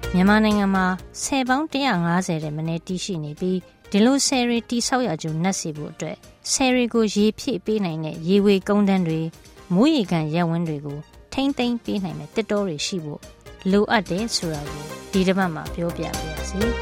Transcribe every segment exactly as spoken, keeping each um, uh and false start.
မြန်မာနိုင်ငံမှာဆယ်ပေါင်းone hundred fiftyတဲ့မနေ့တည်ရှိနေပြီးဒီလိုဆယ်ရီတိဆောက်ရကြနတ်စီဖို့အတွက်ဆယ်ရီကိုရေဖြည့်ပေးနိုင်တဲ့ရေဝေကုန်းတန်းတွေမိုးရေကန်ရပ်ဝန်းတွေကိုထိမ့်သိမ်းပေးနိုင်တဲ့တစ်တောတွေရှိဖို့လိုအပ်တယ်ဆိုတာကိုဒီတစ်ပတ်မှာပြောပြပါရစေ။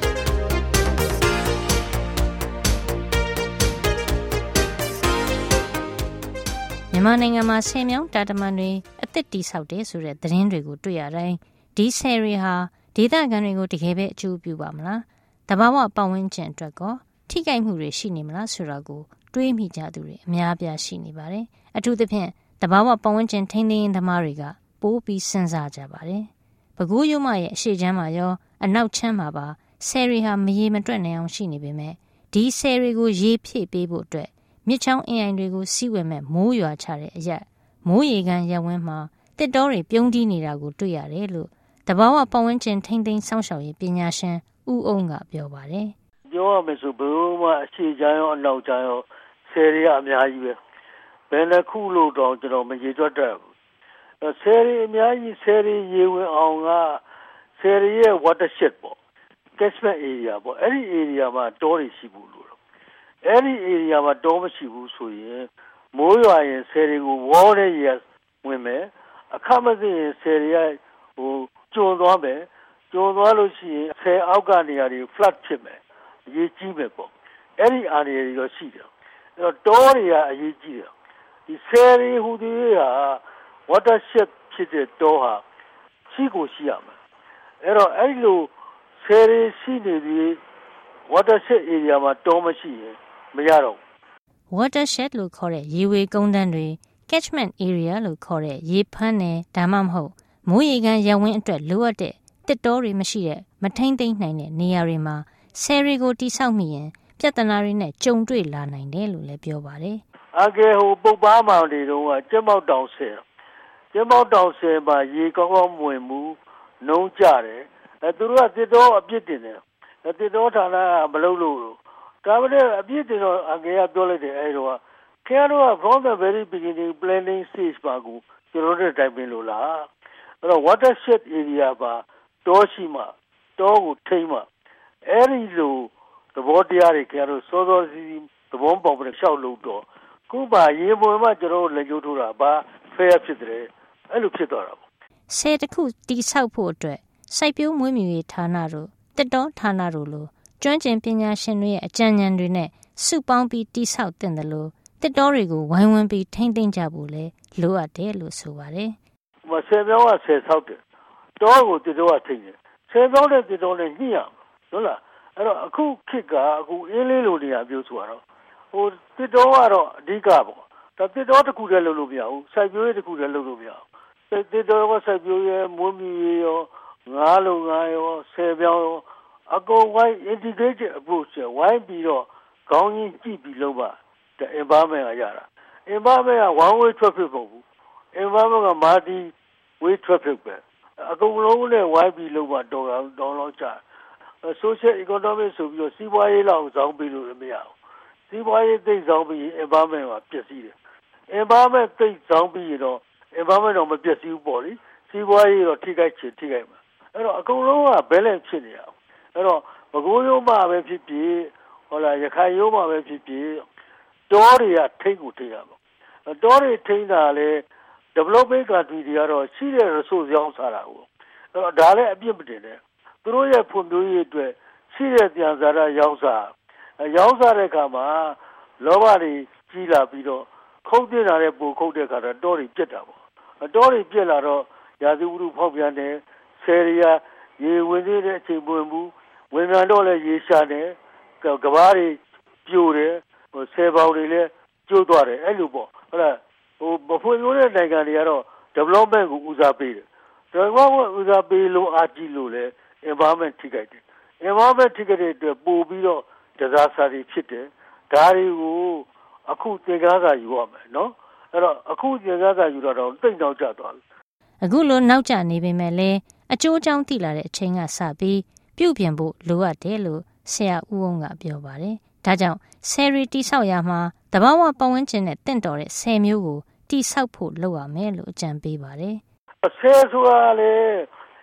မြန်မာနိုင်ငံမှာဆယ်မြောင်းတာတမန်တွေအသစ်တိဆောက်တယ်ဆိုတဲ့သတင်းတွေကိုတွေ့ရတိုင်းဒီဆယ်ရီဟာဒေသခံတွေကိုတကယ်ပဲအကျိုးပြုပါမလားတဘာဝပတ်ဝန်းကျင်အတွက်ကောထိခိုက်မှုတွေရှိနေမလားဆိုတာကိုတွေးမိကြသူတွေအများအပြားရှိနေပါတယ်အထူးသဖြင့်တဘာဝပတ်ဝန်းကျင်ထိန်းသိမ်းရေးသမားတွေကပိုးပြီးစဉ်းစားကြပါတယ်ပဲခူးရိုးမရဲ့အရှိချမ်းမှာရောအနောက်ချမ်းမှာပါဆယ်ရီဟာမရေမတွက်နိုင်အောင်ရှိနေပေမဲ့ဒီဆယ်ရီကိုရေဖြည့်ပေးဖို့အတွက်မြစ်ချောင်းအင်းအိုင်တွေကိုစီးဝင်မဲ့မိုးရွာချတဲ့အရက်မိုးရေကန်ရပ်ဝန်းမှာတစ်တောတွေပြုံးတီးနေတာကိုတွေ့ရတယ်လို့တဘာဝပတ်ဝန်းကျင်ထိန်းသိမ်းစောင့်ရှောက်ရေးပညာရှင်ဦးအုံးကပြောပါတယ်။ပြောရမယ်ဆိုဘယ်လိုမှအရှိချမ်းရောအနောက်ချမ်းရောဆယ်ရီကအများကြီးပဲ။ဘယ်နှခုလို့တော့ကျွန်တော်မရေတွက်တတ်ဘူး။ဆယ်ရီအများကြီးဆယ်ရီရေဝင်အောင်ကဆယ်ရီရဲ့ watershed ပေါ့ catchment area ပေါ့အဲ့ဒီ area မှာတောတွေရှိဘူးလို့အဲ့ဒီ area မှာတောမရှိဘူးဆိုရင်မိုးရွာရင်ဆယ်ရီကိုဝေါ်တဲ့ရေဝင်မယ်အခမသိရင်ဆယ်ရီကဟိုကျုံသွားမယ်ကျုံသွားလို့ရှိရင်ဆယ်အောက်ကနေရာတွေ flood ဖြစ်မယ်အရေးကြီးမယ်ပေါ့အဲ့ဒီအာဏာတွေရောရှိတယ်အဲ့တော့တောတွေကအရေးကြီးတယ်ဒီဆယ်ရီဟူဒီဟာ watershed ဖြစ်တဲ့တောဟာရှိကိုရှိရမယ်အဲ့တော့အဲ့လိုဆယ်ရီရှိနေပြီး watershed area မှာတောမရှိရင်မရတော့ watershed လို့ခေါ်တဲ့ရေဝေကုန်းတန်းတွေ catchment area လို့ခေါ်တဲ့ရေဖမ်းနယ်ဒါမှမဟုတ်မိုးရေကန်ရပ်ဝန်းအတွက်လိုအပ်တဲ့တစ်တောတွေမရှိတဲ့မထိမ့်သိမ့်နိုင်တဲ့နေရာတွေမှာဆယ်ရီကိုတိဆောက်မိရင်ပြဿနာတွေနဲ့ကြုံတွေ့လာနိုင်တယ်လို့လည်းပြောပါတယ်။အကယ်ဟိုပုတ်ပါမောင်တွေတော့ကျက်မောက်တောင်ဆယ်ကျက်မောက်တောင်ဆယ်မှာရေကောင်းကောင်းမဝင်ဘူးနှုံးကြတယ်အဲသူတို့ကတစ်တောအပြစ်တင်တယ်အဲတစ်တောဌာနကမလုပ်လို့ဒါပေမဲ့အပြစ်တင်တော့အကယ်ကပြောလိုက်တယ်အဲတော့ခင်ဗျားတို့က from the very beginning planning stage ပါကိုကျွန်တော်တို့တိုင်ပင်လို့လားအဲ့တော့ watershed area ပါတောရှိမှတောကိုထိမ့်မှအဲ့ဒီလိုသဘောတရားတွေခင်ဗျားတို့စောစောစီးစီးသဘောပေါက်ပြီးရှောက်လို့တော့ခုပါရေပေါ်မှာကျွန်တော်တို့လက်ကျိုးထိုးတာဘာဖဲဖြစ်တယ်အဲ့လိုဖြစ်သွားတာပေါ့ဆယ်တစ်ခုတိဆောက်ဖို့အတွက်စိုက်ပျိုးမွေးမြူရေးဌာနတို့တစ်တောဌာနတို့လိုကျွမ်းကျင်ပညာရှင်တွေရဲ့အကြံဉာဏ်တွေနဲ့စုပေါင်းပြီးတိဆောက်တင်တယ်လို့တစ်တောတွေကိုဝိုင်းဝန်းပြီးထိမ့်သိမ့်ကြဖို့လဲလိုအပ်တယ်လို့ဆိုပါတယ်မဆယ်ပြောင်းကဆယ်ဆောက်တယ်တောကိုတစ်တောကထိမ့်တယ်ဆယ်ပြောင်းတဲ့တစ်တောနဲ့ညှိရဟုတ်လားအဲ့တော့အခုခေတ်ကအခုအင်းလေးလိုနေရာပြောဆိုတော့ဟိုတစ်တောကတော့အဓိကပေါ့ဒါတစ်တောတစ်ခုတည်းလုပ်လို့မရဘူးစိုက်ပျိုးရေးတစ်ခုတည်းလုပ်လို့မရဘူးတစ်တောကစိုက်ပျိုးရေးမွေးမြူရေးရောငါးလုံငါးရောဆယ်ပြောင်းရောအကုန်ဝိုင်း integrated approach ဝိုင်းပြီးတော့ခေါင်းကြီးကြည့်ပြီးလုပ်ပါ the environment ကရတာ environment က one way traffic မဟုတ်ဘူး environment က multi way traffic ပဲအကုန်လုံးနဲ့ဝိုင်းပြီးလုပ်ပါတော့တော့တော့ချ social economic ဆိုပြီးတော့စီးပွားရေးလောက်ဇောင်းပြီးလို့မရဘူးစီးပွားရေးသိဇောင်းပြီး environment ကပျက်စီးတယ် environment သိဇောင်းပြီးတော့ environment တော့မပျက်စီးဘူးပေါ့လေစီးပွားရေးတော့ထိခိုက်ချင်ထိခိုက်မှာအဲ့တော့အကုန်လုံးက balance ဖြစ်နေရအောင်အဲ့တော့ဘကိုးရိုးမှာပဲဖြစ်ဖြစ်ဟောလာရခိုင်ရိုးမှာပဲဖြစ်ဖြစ်တောတွေကထိတ်ကိုထိတ်ရပါတောတွေထိတ်တာလေ developing country တွေကတော့ရှိတဲ့ resource ရောင်းစားတာကိုအဲ့တော့ဒါလည်းအပြစ်မတင်နဲ့သူတို့ရဲ့ဖွံ့ဖြိုးရေးအတွက်ရှိတဲ့ပြန်စားတာရောင်းစားရောင်းစားတဲ့အခါမှာလောဘတွေကြီးလာပြီးတော့ခုတ်တင်တာလည်းပိုခုတ်တဲ့အခါတော့တောတွေပြက်တာပေါ့တောတွေပြက်လာတော့ရာသီဥတုဖောက်ပြန်တယ်ဆယ်ရီယာရေဝင်နေတဲ့အချိန်ပွင့်ဘူးဝင်ပြန်တော့လည်းရေရှာတယ်ကဘာတွေပြိုတယ်ဟိုဆယ်ပေါင်တွေလည်းကျိုးသွားတယ်အဲ့လိုပေါ့ဟုတ်လားဟိုမဖွံ့ဖြိုးတဲ့နိုင်ငံတွေကတော့ development ကိုဦးစားပေးတယ် development ဦးစားပေးလို့အားကြီးလို့လေ environment ထိခိုက်တယ် environment ထိခိုက်တဲ့အတွက်ပို့ပြီးတော့ disaster တွေဖြစ်တယ်ဒါတွေကိုအခုသင်္ကားစာယူရမယ်နော်အဲ့တော့အခုသင်္ကားစာယူတော့တိတ်နောက်ကျသွားပြီအခုလိုနောက်ကျနေပေမဲ့လည်းအကျိုးအကြောင်းသိလာတဲ့အချိန်ကစပြီးပြုပြင်ဖို့လိုအပ်တယ်လို့ဆရာဦးအောင်ကပြောပါတယ်ဒါကြောင့်ဆယ်ရီတိဆောက်ရမှာတဘာဝပတ်ဝန်းကျင်နဲ့တင့်တော်တဲ့ဆယ်မျိုးကိုတိဆောက်ဖို့လုပ်ရမယ်လို့အကြံပေးပါတယ်ဆယ်ဆိုတာလေ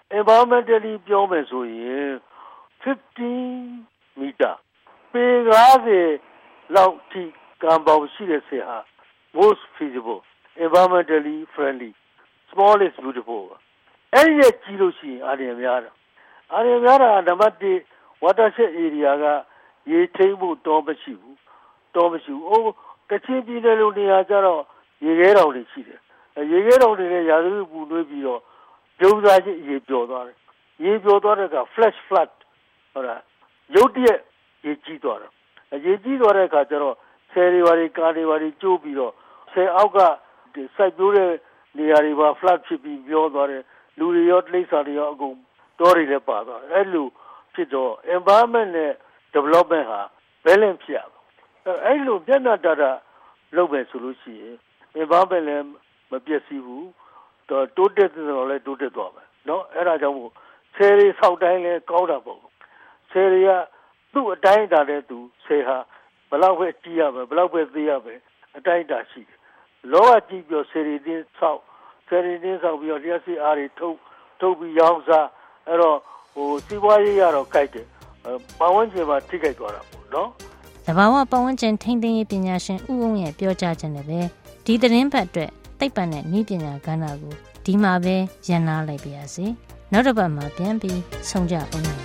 environmentally ပြောမယ်ဆိုရင် fifteen meter ပေ၅၀လောက်ထိကံပေါင်းရှိတဲ့ဆည်ဟာ most feasible environmentally friendly small is beautiful အဲ့ဒီကြီးလို့ရှိရင်အားရများတာအားရများတာနံပါတ်one watershed area ကရေထိန်းဖို့တော့မရှိဘူးတော့မရှိဘူးအိုးကချင်ပြည်နယ်လိုနေရာကျတော့ရေခဲတောင်တွေရှိတယ်ရေခဲတောင်တွေနဲ့ရာသီဥတုပူနွေးပြီးတော့ပြုံးစားခြင်းရေပျော်သွားတယ်ရေပျော်သွားတဲ့က flash flood ဟုတ်လားရုတ်တရက်ရေကြီးသွားတယ်ရေကြီးသွားတဲ့အခါကျတော့ဆယ်တွေပါတွေကားတွေပါတွေကျိုးပြီးတော့ဆယ်အောက်ကစိုက်ပျိုးတဲ့နေရာတွေပါ flood ဖြစ်ပြီးပြောသွားတယ်လူတွေရောတိရစ္ဆာန်တွေရောအကုန်တောတွေလည်းပါသွားတယ်အဲ့လိုဖြစ်တော့ environment နဲ့ development ဟာ balance ဖြစ်ရအောင်အဲ့လိုမျက်နှာတတာလုပ်မယ်ဆိုလို့ရှိရင် environment လည်းမပျက်စီးဘူးတော့တိုးတက်တော့လည်းတိုးတက်သွားမယ်เนาะအဲ့ဒါကြောင့်မို့ဆယ်တွေဆောက်တိုင်းလည်းကောင်းတာပေါ့ဆယ်တွေကသူ့အတိုင်းအတာနဲ့သူဆယ်ဟာဘယ်လောက်ပဲကြီးရမယ်ဘယ်လောက်ပဲသေးရမယ်အတိုင်းအတာရှိတယ်လောကကြီးပြောဆယ်တွေတင်းဆောက်ဆယ်တွေတင်းဆောက်ပြီးတော့တရားစီအားတွေထုတ်ထုတ်ပြီးရောင်းစားအဲ့တော့ဟိုစီးပွားရေးရတော့ကြိုက်တယ်ပတ်ဝန်းကျင်မှာထိခိုက်သွားတာပေါ့နော်တဘာဝပတ်ဝန်းကျင်ထိန်းသိမ်းရေးပညာရှင်ဦးအောင်ရဲ့ပြောကြားချက်နဲ့ပဲဒီသတင်းပတ်အတွက်သိပ္ပံနဲ့နည်းပညာကဏ္ဍကိုဒီမှာပဲရန်နာလိုက်ပါရစေနောက်တစ်ပတ်မှာပြန်ပြီးဆုံကြအောင်